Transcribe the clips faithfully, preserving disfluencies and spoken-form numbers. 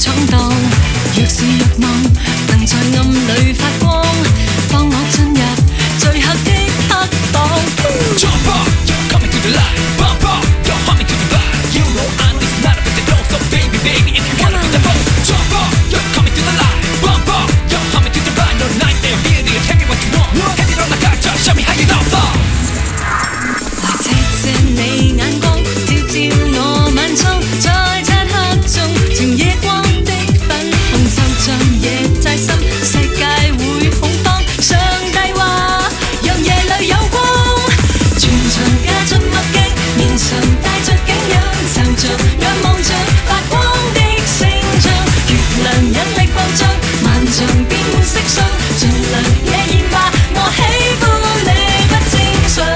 闯荡。若是欲望能在暗里發光，放我進入最黑的黑房。 Jump up, you're coming to the light. Bump up, you're humming to the vibe. You know I'm this not a bit of so baby, baby, if you wanna be the phone. Jump up, you're coming to the light. Bump up, you're humming to the vibe. No night there, beauty, tell me what you want. Head it on the car, just show me how you don't fall. 來借借你眼光，照照我晚蒼，在漆黑中呈夜光的粉紅，就像夜債心，世界會恐慌。上帝話，讓夜裏有光，全場加出墨鏡，面上帶着景仰，就像仰望着發光的星象。月亮引力暴漲，萬丈變換色相，盡量野豔吧，我喜歡你不正常。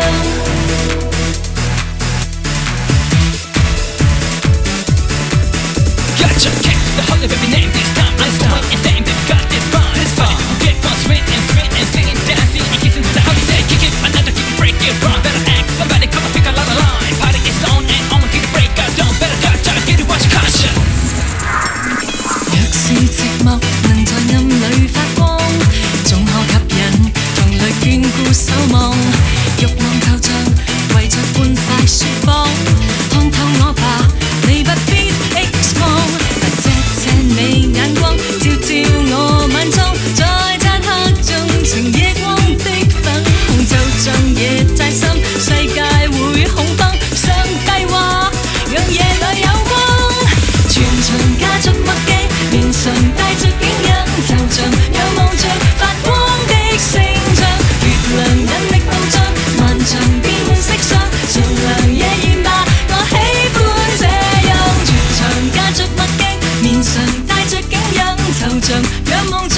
Gotcha, can't the holy baby name this time. I'm stone and saying that got this fun. This fun. Get one spin and spin and singing, dancing and kissing to the holy say. Kick it, another kick it, break it, run. Better act, somebody come and pick a lot of line. Party is on and on, kick it, break out, don't better touch, I get it, watch your conscience. 若是寂寞能在暗裏發光，總可吸引同類眷顧守望。慾望透脹，為着歡快説謊，看透我吧，你不必 X 光。借借你眼光，照照我晚蒼，在漆黑中呈夜光的粉紅，就像夜債心，世界會恐慌。上帝話，讓夜裏有光，全場加出墨鏡，面上帶着景仰，就像仰望着發光的星象。月亮引力暴漲，萬丈變換色相，盡量野豔吧，我喜歡這樣。全場加出墨鏡，面上帶着景仰，就像仰望